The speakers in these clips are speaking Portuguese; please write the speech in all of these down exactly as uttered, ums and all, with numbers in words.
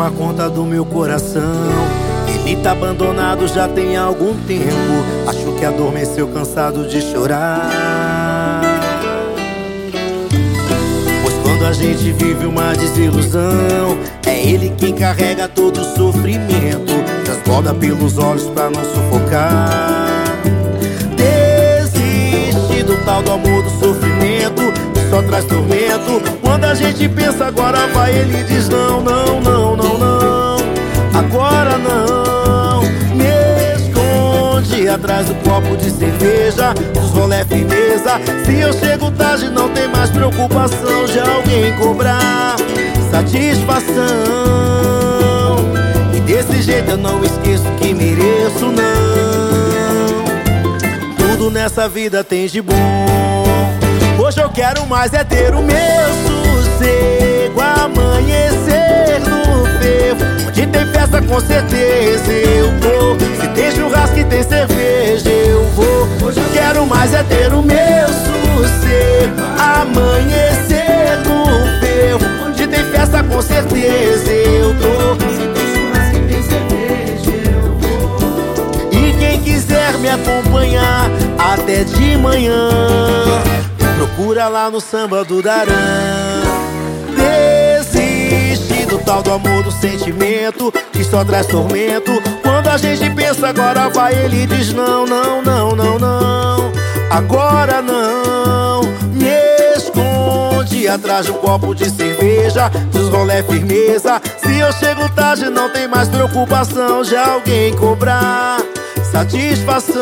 toma conta do meu coração. Ele tá abandonado já tem algum tempo. Acho que adormeceu cansado de chorar. Pois quando a gente vive uma desilusão, é ele quem carrega todo o sofrimento. Transborda pelos olhos pra não sufocar. Desiste do tal do amor do sofrimento, que só traz tormento. Quando a gente pensa agora vai, ele diz não, não, não, não, não. Agora não. Me esconde atrás do copo de cerveja, dos rolé firmeza. Se eu chego tarde não tem mais preocupação de alguém cobrar satisfação. E desse jeito eu não esqueço que mereço, não. Tudo nessa vida tem de bom. Hoje eu quero mais é ter o meu sossego, amanhecer no fervo. Onde tem festa com certeza eu tô. Se tem churrasco e tem cerveja eu vou. Hoje eu quero mais é ter o meu sossego, amanhecer no fervo. Onde tem festa com certeza eu tô. Se tem churrasco e tem cerveja eu vou. E quem quiser me acompanhar até de manhã, procura lá no samba do Darã. Desiste do tal do amor do sentimento, que só traz tormento. Quando a gente pensa agora vai, ele diz não, não, não, não, não. Agora não. Me esconde atrás de um copo de cerveja, dos rolé firmeza. Se eu chego tarde não tem mais preocupação de alguém cobrar satisfação.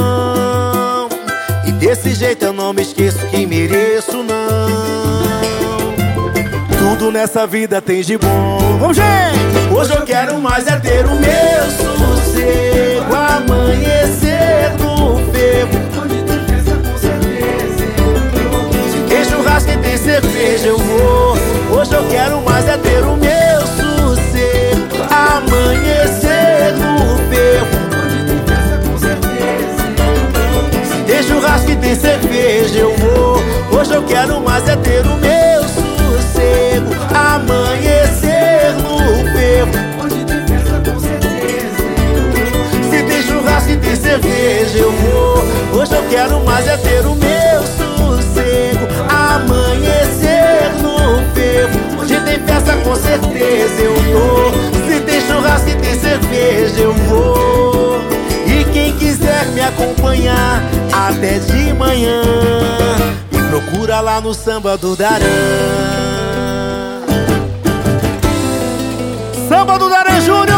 E desse jeito eu não me esqueço que mereço, não. Tudo nessa vida tem de bom. Vamos, gente! Hoje eu quero mais é ter o meu sossego, amanhecer no fervo. Onde tem festa com certeza eu vou. Se tem churrasco e tem cerveja eu vou. Hoje eu quero mais é ter o meu sossego, amanhecer no fervo. Churrasco e tem cerveja eu vou. Hoje eu quero mais é ter o meu sossego, amanhecer no fervo. Onde tem festa com certeza eu vou. Se tem churrasco e tem cerveja eu vou. Hoje eu quero mais é ter o meu sossego, amanhecer no fervo. Onde tem festa com certeza eu vou. Se tem churrasco e tem cerveja eu vou. E quem quiser me acompanhar até de manhã, me procura lá no samba do Darã. Samba do Darã Júnior.